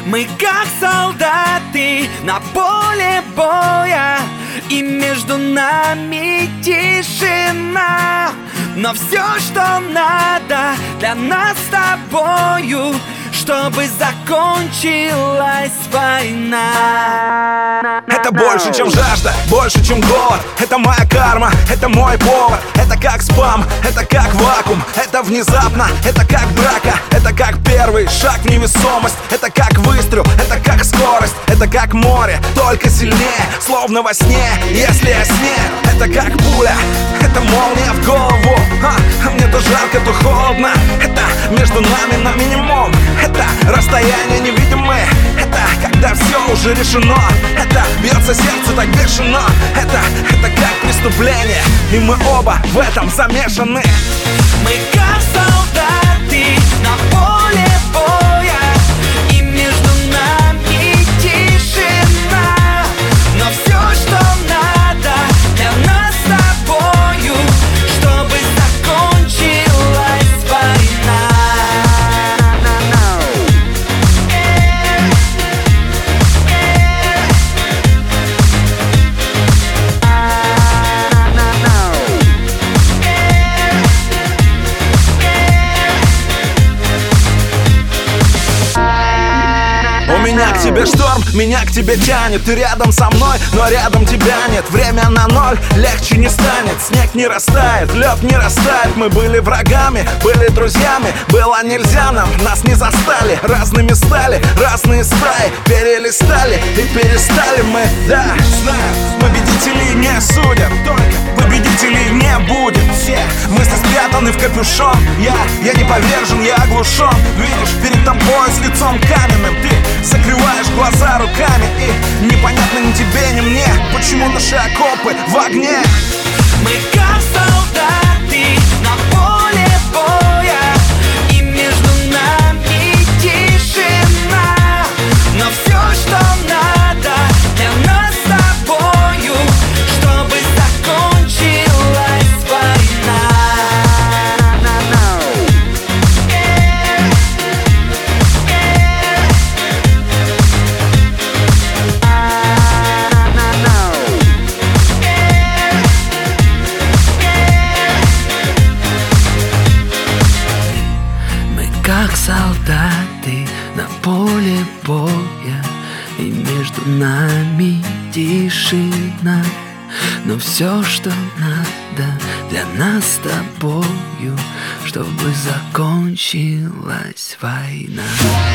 Мы как солдаты на поле боя, и между нами тишина. Но все, что надо для нас с тобою, чтобы закончилась война. Это больше, чем жажда, больше, чем голод. Это моя карма, это мой повод. Это как спам, это как вакуум. Это внезапно, это как драка. Это как первый шаг в невесомость. Это как выстрел, это как скорость. Это как море, только сильнее, словно во сне, если я сне. Это как пуля, это молния в голову. Мне то жарко, то холодно. Это между нами на минимум. Это расстояние невидимое. Это когда все уже решено. Это бьется сердце так бешено. Это как преступление, и мы оба в этом замешаны. Мы как солдаты на поле боя, и между нами тишина. Но все, что надо для нас с тобою, чтобы закончилась война. Меня к тебе шторм, меня к тебе тянет. Ты рядом со мной, но рядом тебя нет. Время на ноль, легче не станет. Снег не растает, лед не растает. Мы были врагами, были друзьями. Было нельзя нам, нас не застали. Разными стали, разные стаи. Перелистали и перестали мы. Да, знаю, победителей не судят. Только победителей не будет. Все мысли спрятаны в капюшон. Я не повержен, я оглушен. Видишь, перед тобой с лицом каменным ты закрываешь глаза руками, и непонятно ни тебе, ни мне, почему наши окопы в огне. Мы как солдаты на поле боя, и между нами тишина. Но все, что надо для нас с тобою, чтобы закончилась война. Как солдаты на поле боя, и между нами тишина. Но все, что надо для нас с тобою, чтобы закончилась война.